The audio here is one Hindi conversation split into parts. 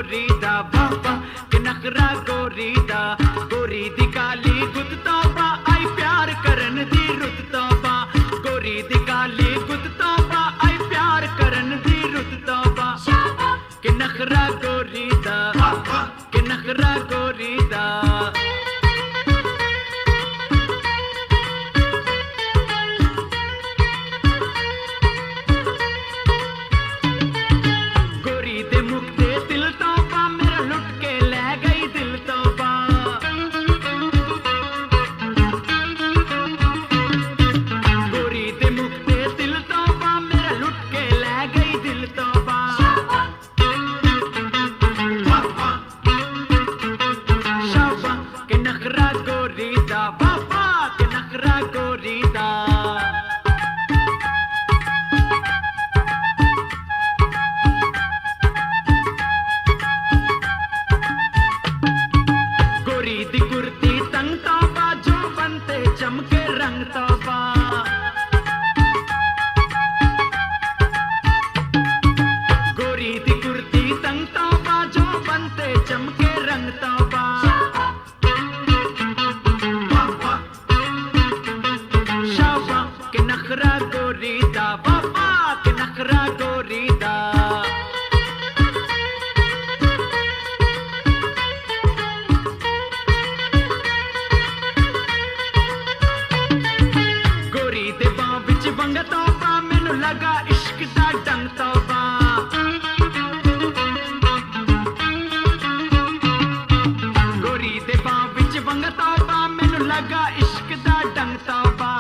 गोरी दा बाबा के नखरा गोरी दा, गोरी दी काली गुद तौबा आई प्यार करन दी रुत तौबा, गोरी दी काली गुद तौबा आई प्यार करन दी रुत तौबा के नखरा गोरी दा के नखरा गोरी दा। लगा इश्क दा डंग तौबा, गोरी दे बां विच वंग तौबा, मैनू लगा इश्क दा डंग तौबा,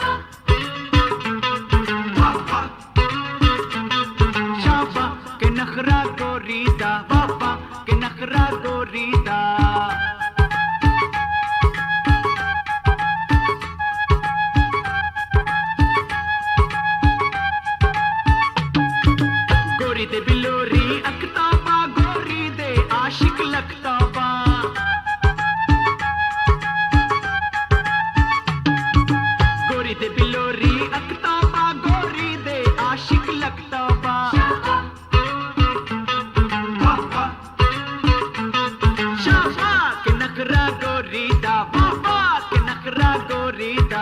शाबा के नखरा गोरी दा बाबा के नखरा गोरी दा। गोरी दे बिलोरी अखताबा, गोरी दे आशिक लखताबा, गोरी दे बिलोरी अखताबा, गोरी दे आशिक लखताबा, शाबा के नखरा गोरी दा बाबा के नखरा गोरी दा।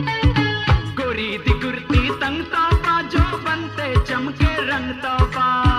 गोरी दी गुरती तंग तौबा, जो बनते चमके रंग तौबा,